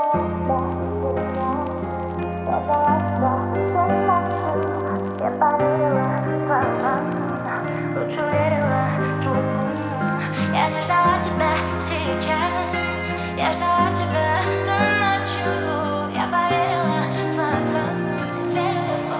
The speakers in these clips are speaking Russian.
Я не ждала тебя сейчас, я ждала тебя той ночью. Я поверила словам, верила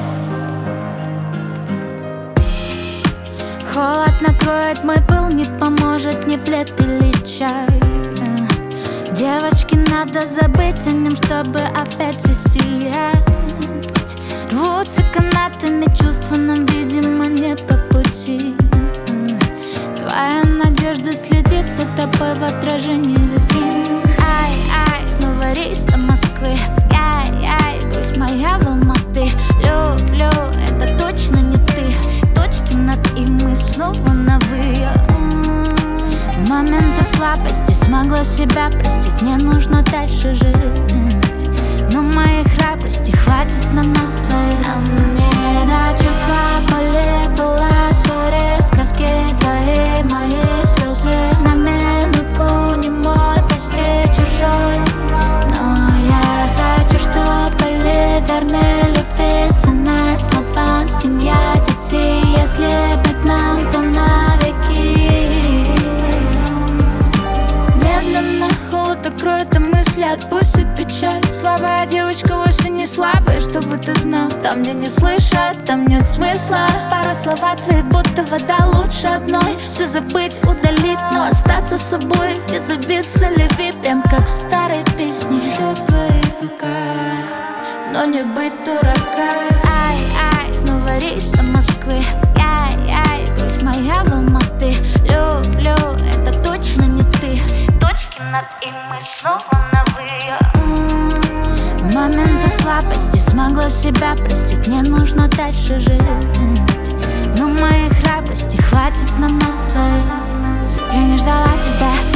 Богу. Холод накроет мой пыл, не поможет ни плед или чай. Девочке надо забыть о нем, чтобы опять засиять. Рвутся канатами чувства, нам, видимо, не по пути. Твоя надежда следит за тобой в отражении витрин. Ай-ай, снова рейс до Москвы. Ай-ай, грусть моя в Алматы. Люблю, это точно не ты. Точки над «и», мы снова на «вы». В моменты слабости смогла себя простить. Не нужно дальше жить, но моей храбрости хватит на нас двоих. А мне до чувства боли была ссоре, сказки твои, мои слезы. На минутку не мой, прости, чужой. Но я хочу, чтобы были верны любви, цена словам, семья, детей. Если быть нам, то навеки. Медленно холод окроет, а мысли отпустит печаль. Слабая девочка вовсе не слабая, чтобы ты знал. Там, где не слышат, там нет смысла. Пара слов твои, будто вода, лучше одной. Все забыть, удалить, но остаться собой. Без обид залеви, прям как в старой песне. Все в твоих руках, но не быть дураком. Ай-ай, снова рейс до Москвы. Ай-ай, грусть моя в Алматы. Люблю, это точно не ты. Точки над «и», мы снова на «вы». В моменты слабости смогла себя простить. Не нужно дальше жить, но моей храбрости хватит на нас двоих. Я не ждала тебя